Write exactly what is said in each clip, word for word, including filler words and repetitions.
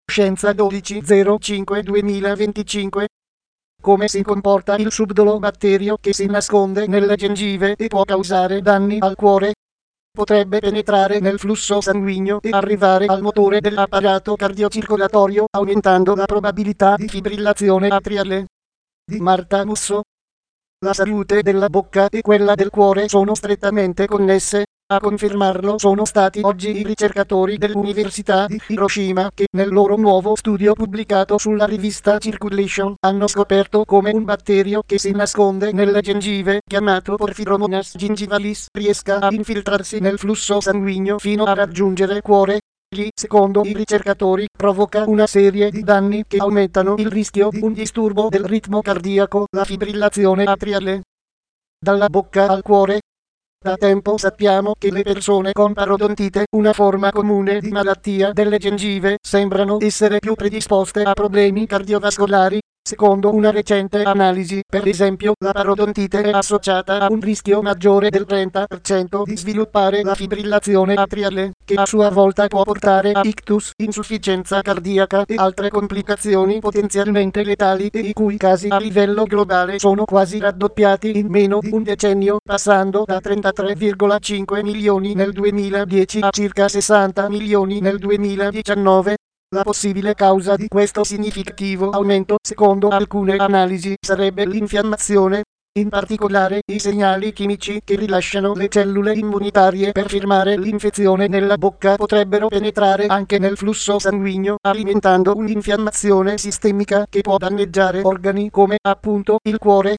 Scienza dodici zero cinque duemilaventicinque. Come si comporta il subdolo batterio che si nasconde nelle gengive e può causare danni al cuore? Potrebbe penetrare nel flusso sanguigno e arrivare al motore dell'apparato cardiocircolatorio, aumentando la probabilità di fibrillazione atriale. Di Marta Musso. La salute della bocca e quella del cuore sono strettamente connesse. A confermarlo sono stati oggi i ricercatori dell'Università di Hiroshima che, nel loro nuovo studio pubblicato sulla rivista Circulation, hanno scoperto come un batterio che si nasconde nelle gengive, chiamato Porphyromonas gingivalis, riesca a infiltrarsi nel flusso sanguigno fino a raggiungere il cuore. Gli, secondo i ricercatori, provoca una serie di danni che aumentano il rischio di un disturbo del ritmo cardiaco, la fibrillazione atriale. Dalla bocca al cuore. Da tempo sappiamo che le persone con parodontite, una forma comune di malattia delle gengive, sembrano essere più predisposte a problemi cardiovascolari. Secondo una recente analisi, per esempio, la parodontite è associata a un rischio maggiore del trenta per cento di sviluppare la fibrillazione atriale, che a sua volta può portare a ictus, insufficienza cardiaca e altre complicazioni potenzialmente letali e i cui casi a livello globale sono quasi raddoppiati in meno di un decennio, passando da trentatré virgola cinque milioni nel duemiladieci a circa sessanta milioni nel duemiladiciannove. La possibile causa di questo significativo aumento, secondo alcune analisi, sarebbe l'infiammazione. In particolare, i segnali chimici che rilasciano le cellule immunitarie per fermare l'infezione nella bocca potrebbero penetrare anche nel flusso sanguigno, alimentando un'infiammazione sistemica che può danneggiare organi come, appunto, il cuore.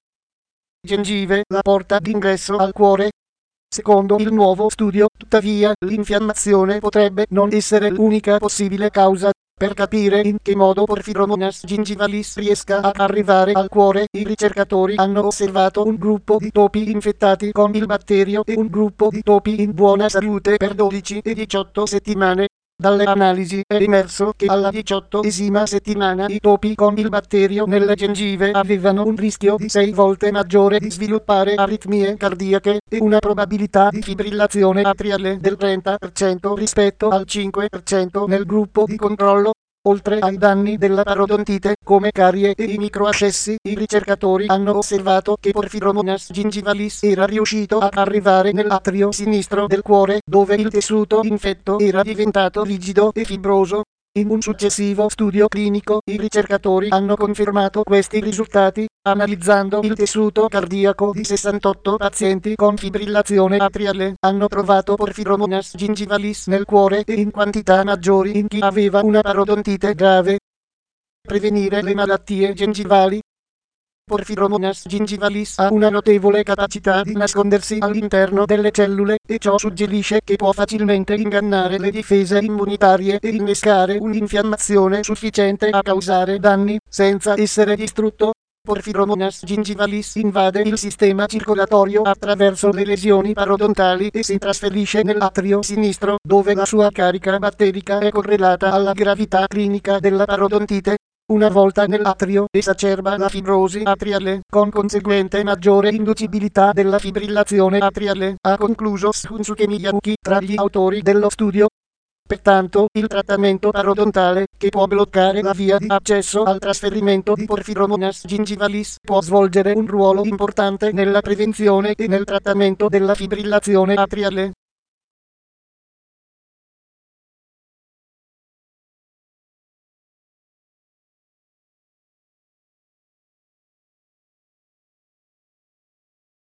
Gengive, la porta d'ingresso al cuore. Secondo il nuovo studio, tuttavia, l'infiammazione potrebbe non essere l'unica possibile causa. Per capire in che modo Porphyromonas gingivalis riesca a arrivare al cuore, i ricercatori hanno osservato un gruppo di topi infettati con il batterio e un gruppo di topi in buona salute per dodici e diciotto settimane. Dalle analisi è emerso che alla diciottesima settimana i topi con il batterio nelle gengive avevano un rischio di sei volte maggiore di sviluppare aritmie cardiache e una probabilità di fibrillazione atriale del trenta per cento rispetto al cinque per cento nel gruppo di controllo. Oltre ai danni della parodontite, come carie e i microaccessi, i ricercatori hanno osservato che Porphyromonas gingivalis era riuscito ad arrivare nell'atrio sinistro del cuore, dove il tessuto infetto era diventato rigido e fibroso. In un successivo studio clinico, i ricercatori hanno confermato questi risultati, analizzando il tessuto cardiaco di sessantotto pazienti con fibrillazione atriale. Hanno trovato Porphyromonas gingivalis nel cuore e in quantità maggiori in chi aveva una parodontite grave. Prevenire le malattie gengivali. Porphyromonas gingivalis ha una notevole capacità di nascondersi all'interno delle cellule, e ciò suggerisce che può facilmente ingannare le difese immunitarie e innescare un'infiammazione sufficiente a causare danni, senza essere distrutto. Porphyromonas gingivalis invade il sistema circolatorio attraverso le lesioni parodontali e si trasferisce nell'atrio sinistro, dove la sua carica batterica è correlata alla gravità clinica della parodontite. Una volta nell'atrio, esacerba la fibrosi atriale, con conseguente maggiore inducibilità della fibrillazione atriale, ha concluso Shunsuke Miyauki, tra gli autori dello studio. Pertanto, il trattamento parodontale, che può bloccare la via di accesso al trasferimento di Porphyromonas gingivalis, può svolgere un ruolo importante nella prevenzione e nel trattamento della fibrillazione atriale.